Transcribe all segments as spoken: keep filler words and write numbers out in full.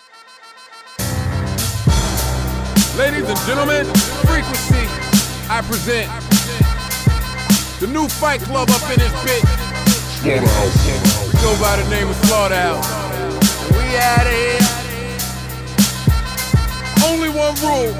Ladies and gentlemen, Frequency, I present the new Fight Club up in this bitch. Slaughterhouse. We go by the name of Slaughterhouse. We out of here. Only one rule.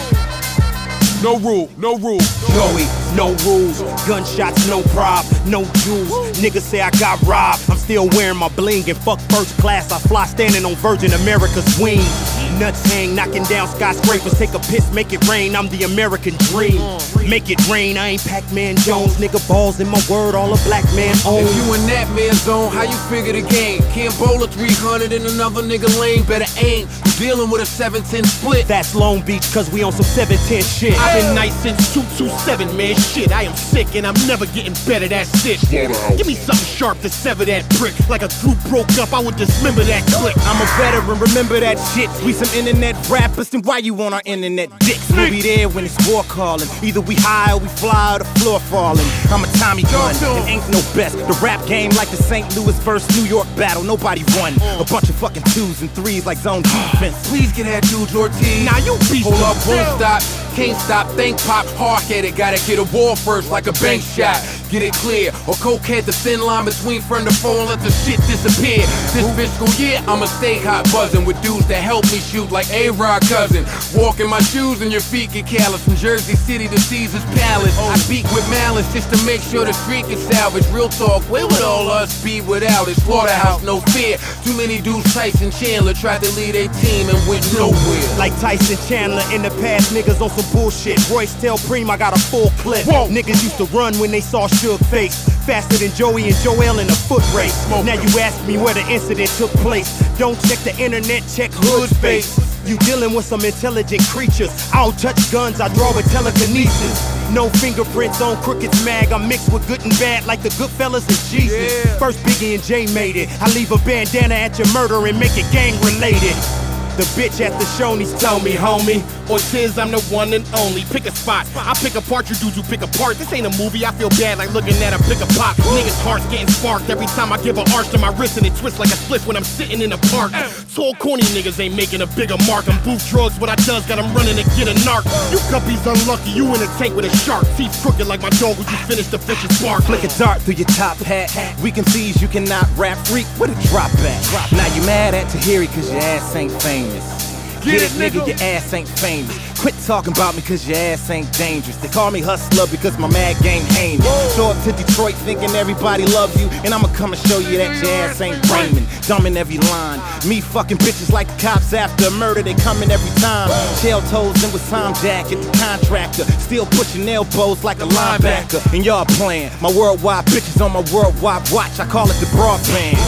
No rule, no rule. Joey, no rules, gunshots, no prob, no jewels. Niggas say I got robbed, I'm still wearing my bling. And fuck first class, I fly standing on Virgin America's wing. Nuts hang, knocking down skyscrapers. Take a piss, make it rain, I'm the American dream. Make it rain, I ain't Pac-Man Jones. Nigga balls in my word, all a black man owns. If you in that man zone, how you figure the game? Can't bowl a three hundred in another nigga lane, better aim. You're dealing with a seven ten split. That's Long Beach, cause we on some seven ten shit. I've been nice since two two seven, man. Shit, I am sick and I'm never getting better, that's it. Give me something sharp to sever that brick. Like a group broke up, I would dismember that click. I'm a veteran, remember that shit. We some internet rappers, then why you on our internet dicks? We'll be there when it's war calling. Either we high or we fly or the floor falling. I'm a Tommy gun, it ain't no best. The rap game like the Saint Louis versus New York battle, nobody won. A bunch of fucking twos and threes like zone defense. Please get that dude Ortiz. Now you beast. Hold up, won't stop, can't stop, think pop, hard-headed. Gotta get a wall first like a bank shot. Get it clear, or cokehead the thin line between front and phone, let the shit disappear. This fiscal year, I'ma stay hot buzzing with dudes that help me shoot like A-Rod cousin. Walk in my shoes and your feet get callous. From Jersey City to Caesar's Palace, I speak with malice just to make sure the street gets salvaged. Real talk, where would all us be without it? Slaughterhouse, no fear. Too many dudes, Tyson Chandler, tried to lead a team and went nowhere. Like Tyson Chandler in the past, niggas on some bullshit. Royce tell Preem I got a full clip. Whoa. Niggas used to run when they saw Suge face. Faster than Joey and Joel in a foot race. Now you ask me where the incident took place. Don't check the internet, check Hood's face. You dealing with some intelligent creatures. I don't touch guns, I draw with telekinesis. No fingerprints on Crooked's mag. I'm mixed with good and bad like the Goodfellas and Jesus. Yeah. First Biggie and Jay made it. I leave a bandana at your murder and make it gang related. The bitch at the Shoney's Tell me, homie, Ortiz, I'm the one and only. Pick a spot, I pick apart you dudes, you pick apart. This ain't a movie, I feel bad like looking at a pick a pop. Niggas' hearts getting sparked every time I give an arch to my wrist and it twists like a split when I'm sitting in the park. Tall corny niggas ain't making a bigger mark. I'm booth drugs, what I does got them running to get a narc. You guppies unlucky, you in a tank with a shark. Teeth crooked like my dog who just finished the fish's bark. Flick a dart through your top hat. We confused, you cannot rap freak. Where the drop at? Now you mad at Tahiri cause your ass ain't famous. Get Get it, it, nigga, nigga. your ass ain't famous. Quit talking about me cause your ass ain't dangerous. They call me hustler because my mad game heinous. Show up to Detroit thinking everybody love you, and I'ma come and show you that your ass ain't Raymond. Dumb in every line. Me fucking bitches like the cops after a murder, they coming every time. Shell toes in with Tom Jacket, the contractor. Still pushing elbows like a linebacker. And y'all playing my worldwide bitches on my worldwide watch. I call it the broadband.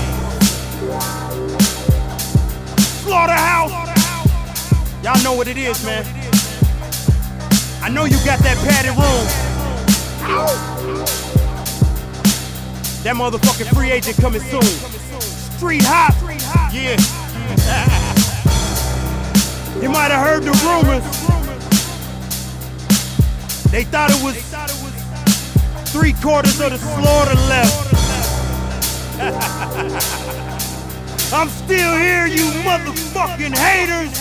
Slaughterhouse! Y'all know what it is, man. I know you got that padded room. That motherfucking free agent coming soon. Street hop, yeah. You might have heard the rumors. They thought it was three quarters of the slaughter left. I'm still here, you motherfucking haters.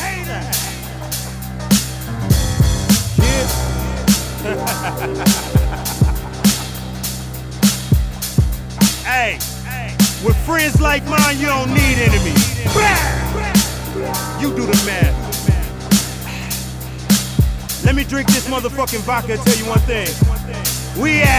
Hey, with friends like mine, you don't need enemies. You do the math. Let me drink this motherfucking vodka and tell you one thing. We at